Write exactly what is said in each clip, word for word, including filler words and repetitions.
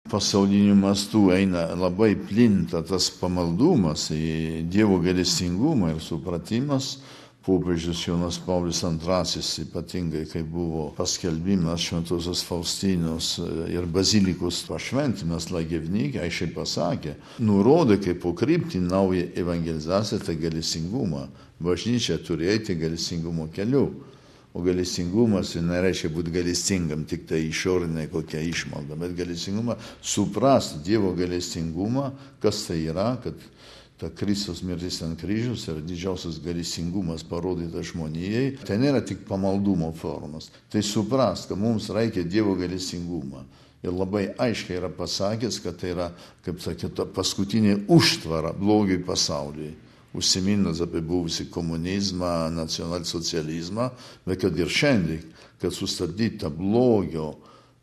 pasauliniu mastu eina labai plinta tas pamaldumas į Dievo gailestingumą ir supratimas. Popiežius Jonas Paulius antrasis, ypatingai kai buvo paskelbimas Šventosios Faustinos ir bazilikos pašventimas Lagevnike, aiškiai pasakė, nurodė kaip po kryptį naują evangelizaciją, tai gailestingumą. Bažnyčia turi eiti gailestingumo keliu. O gailestingumas nereiškia būti gailestingam, tik tai išorinė kokia išmalda, bet gailestingumą suprasti Dievo gailestingumą, kas tai yra, kad ta Kristus mirtis ant kryžiaus yra didžiausias gailestingumas parodytas žmonijai. Tai nėra tik pamaldumo formas. Tai suprast, kad mums reikia Dievo gailestingumą. Ir labai aiškiai yra pasakęs, kad tai yra, kaip sakė, paskutinė užtvara blogiui pasauliui. Užsiminęs apie buvusį komunizmą, nacionalsocializmą, bet kad ir šiandien, kad sustabdyta blogio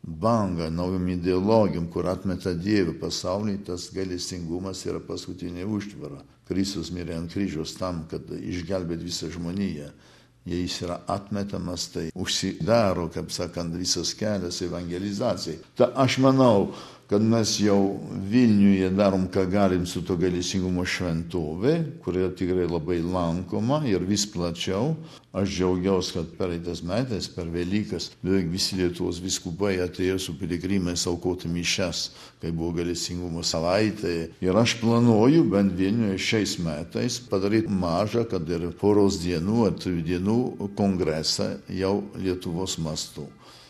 banga naujom ideologijom, kur atmeta Dievą pasaulį, tas gailestingumas yra paskutinė užtvara. Kristus mirė ant kryžiaus tam, kad išgelbėt visą žmoniją. Jei jis yra atmetamas, tai užsidaro, kaip sakant, visas kelias evangelizacijai. Ta aš manau, kad mes jau Vilniuje darom, ką galim su to gailestingumo šventovė, kur yra tikrai labai lankoma ir vis plačiau. Aš džiaugiausi, kad pereitais metais, per Velykas, beveik visi Lietuvos vyskupai atėjo su piligrimais aukoti mišias, kai buvo gailestingumo savaitė. Ir aš planuoju bent Vilniuje šiais metais padaryti mažą, kad ir poros dienų ar trijų dienų kongresą jau Lietuvos mastu.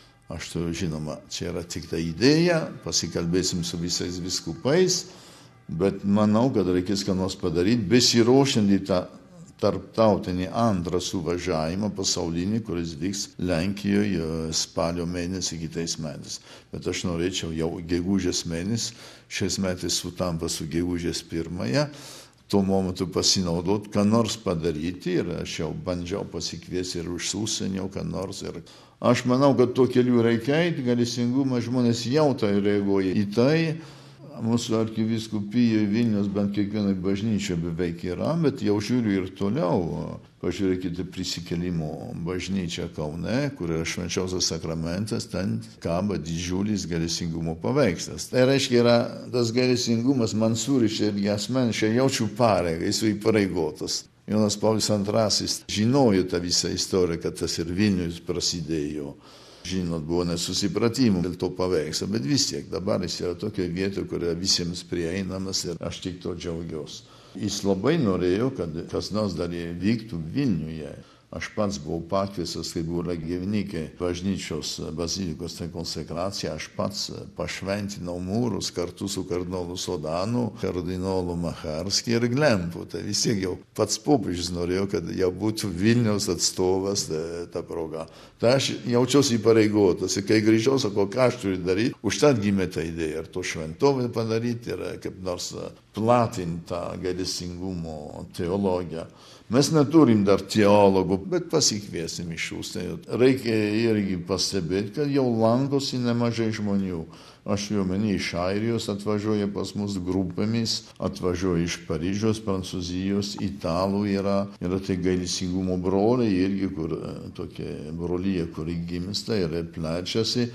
Aš turiu, žinoma, čia yra tik ta idėja, pasikalbėsim su visais vyskupais, bet manau, kad reikės ką nors padaryti, besiruošiant į tą tarptautinį antrą suvažiavimą pasaulinį, kuris vyks Lenkijoje spalio mėnesį kitais metais. Bet aš norėčiau jau gegužės mėnesį, šiais metais sutampa su gegužės pirmąją, tuo momentu pasinaudoti, ką nors padaryti ir aš jau bandžiau pasikviesti ir už užsienio, ką nors. Ir aš manau, kad tuo keliu reikia eiti, gailestingumą žmonės jau tai reaguoja į tai. Mūsų arkivyskupijoje Vilnius bent kiekvienai bažnyčioje beveik yra, bet jau žiūriu ir toliau. Pažiūrėkite prisikėlimo bažnyčią Kaune, kur yra švenčiausias sakramentas, ten kaba didžiulis gailestingumo paveikslas. Tai reiškia, yra tas gailestingumas man surišė ir asmeniškai jaučiu pareigą, esu įpareigotas. Jonas Paulius antrasis žinojo tą visą istoriją, kad tas ir Vilnius prasidėjo. Žinot, buvo nesusipratimų dėl to paveikslo, bet vis tiek dabar jis yra tokia vieta, kur yra visiems prieinamas ir aš tik to džiaugiuosi. Jis labai norėjo, kad kas nors dar vyktų Vilniuje. Aš pats buvau pakviestas, kai buvo Lagevnike bažnyčios bazilikos konsekracija, aš pats pašventinau mūrus kartu su kardinolu Sodanu, kardinolu Macharskiu ir Glempu. Tai vis tiek jau pats popiežius norėjo, kad jau būtų Vilniaus atstovas ta proga. Tai aš jaučiausi įpareigotas ir kai grįžau, sakau, ką aš turiu daryti, užtat gimė ta idėja ir to šventovę padaryti ir kaip nors platinti tą gailestingumo teologiją. Mes neturim dar teologų, bet pasikviesim iš užsienio. Reikia irgi pastebėti, kad jau lankosi nemažai žmonių. Aš jau meni iš Airijos atvažiuoja pas mus grupėmis, atvažiuoja iš Paryžiaus, Prancūzijos, Italų yra, yra tai gailestingumo broliai irgi, kur tokia brolyje, kuri gimsta ir plečiasi.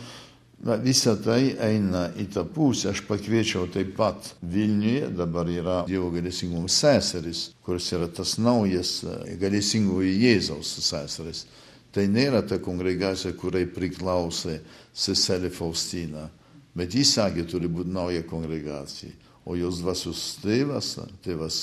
Visa tai eina į tą pusę. Aš pakviečiau taip pat Vilniuje, dabar yra Dievo gailestingumo seseris, kuris yra tas naujas gailestingojo Jėzaus seseris. Tai nėra ta kongregacija, kuriai priklausė seselė Faustina, bet jis sakė, turi būti nauja kongregacija. O jos dvasios tėvas, tėvas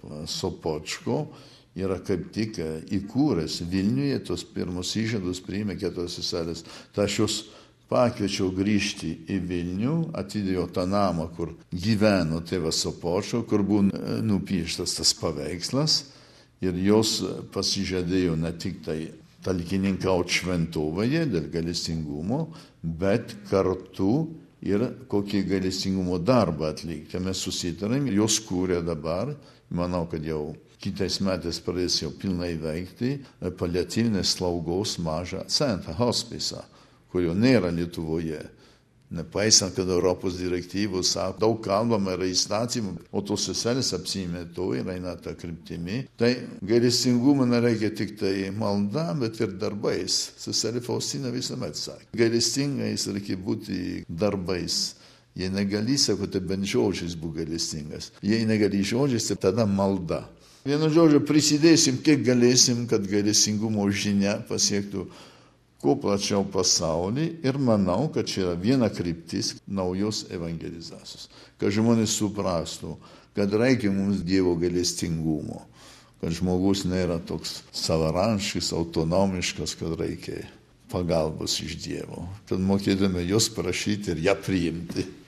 Sopočko, yra kaip tik įkūręs Vilniuje, tos pirmus įžadus priėmė keturios seselės. Tai aš jos pakviečiau grįžti į Vilnių, atidėjo tą namą, kur gyveno tėvas Sopočko, kur buvo nupieštas tas paveikslas ir jos pasižadėjo ne tik tai talkininkauti šventovėje dėl gailestingumo, bet kartu ir kokį gailestingumo darbą atlikti. Mes susitarėm, jos kūrė dabar, manau, kad jau kitais metais pradės jau pilnai veikti paliatyvinės slaugos mažą centrą, hospisą, kurio nėra Lietuvoje. Nepaisant, kad Europos direktyvos sako, daug kalbama yra įstatymų, o tos seselės apsiėmė to ir eina tą kryptimį. Tai gailestingumą nereikia tik tai malda, bet ir darbais. Seselė Faustina visuomet sakė. Gailestingais reikia būti darbais. Jei negali, sako, tai bent žodžiais būk gailestingas. Jei negali žodžiais, tai tada malda. Vienu žodžiu, prisidėsim, kiek galėsim, kad gailestingumo žinia pasiektų kuo plačiau pasaulį ir manau, kad čia yra viena kryptis naujos evangelizacijos. Kad žmonės suprastų, kad reikia mums Dievo gailestingumo, kad žmogus nėra toks savarankiškas, autonomiškas, kad reikia pagalbos iš Dievo, kad mokėtume jos prašyti ir ją priimti.